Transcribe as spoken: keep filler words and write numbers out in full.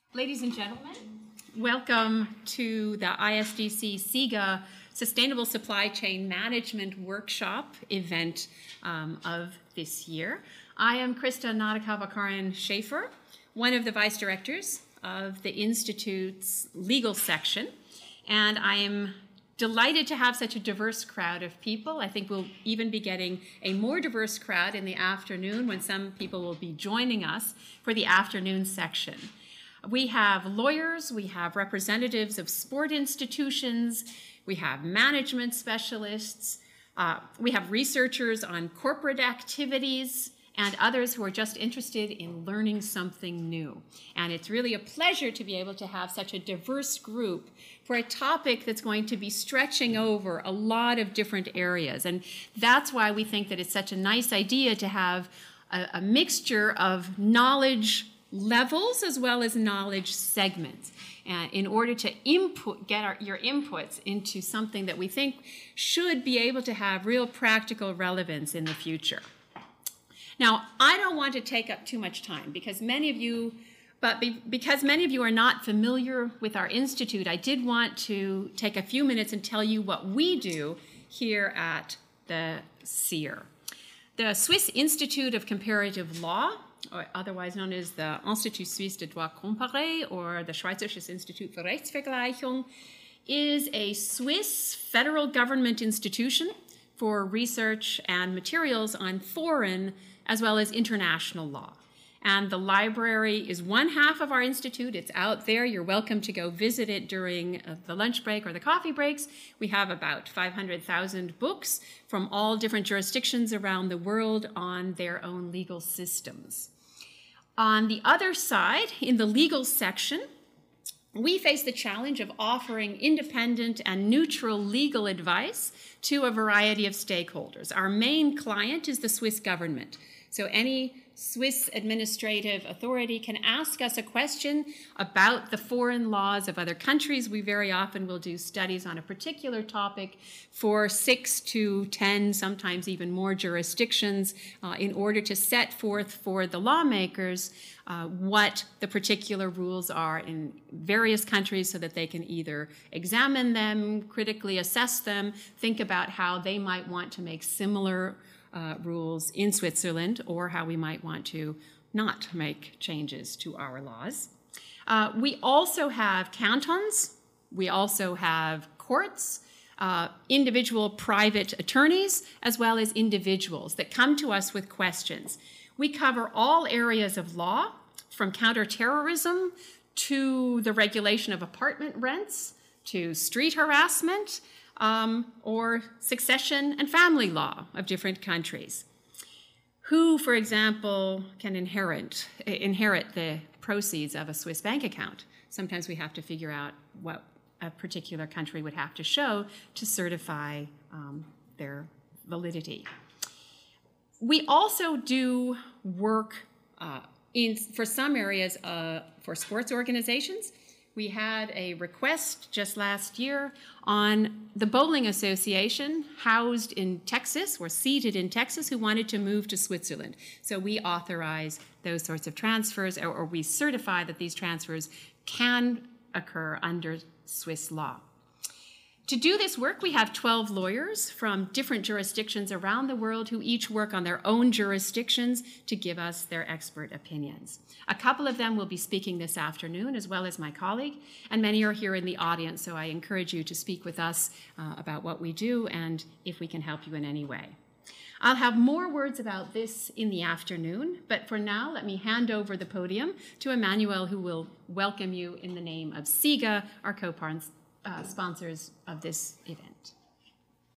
Ladies and gentlemen, welcome to the I S D C SIGA Sustainable Supply Chain Management Workshop event um, of this year. I am Krista Nadekava-Karin-Schaefer, one of the vice directors of the Institute's legal section, and I am delighted to have such a diverse crowd of people. I think we'll even be getting a more diverse crowd in the afternoon when some people will be joining us for the afternoon section. We have lawyers, we have representatives of sport institutions, we have management specialists, uh, we have researchers on corporate activities, and others who are just interested in learning something new. And it's really a pleasure to be able to have such a diverse group for a topic that's going to be stretching over a lot of different areas. And that's why we think that it's such a nice idea to have a, a mixture of knowledge levels as well as knowledge segments, uh, in order to input, get our, your inputs into something that we think should be able to have real practical relevance in the future. Now, I don't want to take up too much time because many of you, but be, because many of you are not familiar with our institute, I did want to take a few minutes and tell you what we do here at the S I R. The Swiss Institute of Comparative Law, or otherwise known as the Institut Suisse de Droit Comparé or the Schweizerisches Institut für Rechtsvergleichung, is a Swiss federal government institution for research and materials on foreign as well as international law. And the library is one half of our institute. It's out there. You're welcome to go visit it during uh, the lunch break or the coffee breaks. We have about five hundred thousand books from all different jurisdictions around the world on their own legal systems. On the other side, in the legal section, we face the challenge of offering independent and neutral legal advice to a variety of stakeholders. Our main client is the Swiss government. So any Swiss administrative authority can ask us a question about the foreign laws of other countries. We very often will do studies on a particular topic for six to ten, sometimes even more jurisdictions, uh, in order to set forth for the lawmakers uh, what the particular rules are in various countries so that they can either examine them, critically assess them, think about how they might want to make similar Uh, rules in Switzerland, or how we might want to not make changes to our laws. Uh, we also have cantons. We also have courts, uh, individual private attorneys, as well as individuals that come to us with questions. We cover all areas of law, from counterterrorism to the regulation of apartment rents, to street harassment, Um, or succession and family law of different countries. Who, for example, can inherit, inherit the proceeds of a Swiss bank account? Sometimes we have to figure out what a particular country would have to show to certify um, their validity. We also do work uh, in, for some areas uh, for sports organizations. We had a request just last year on the Bowling Association, housed in Texas, or seated in Texas, who wanted to move to Switzerland. So we authorize those sorts of transfers, or, or we certify that these transfers can occur under Swiss law. To do this work, we have twelve lawyers from different jurisdictions around the world who each work on their own jurisdictions to give us their expert opinions. A couple of them will be speaking this afternoon, as well as my colleague, and many are here in the audience, so I encourage you to speak with us uh, about what we do and if we can help you in any way. I'll have more words about this in the afternoon, but for now, let me hand over the podium to Emmanuel, who will welcome you in the name of SIGA, our co-sponsors uh, of this event.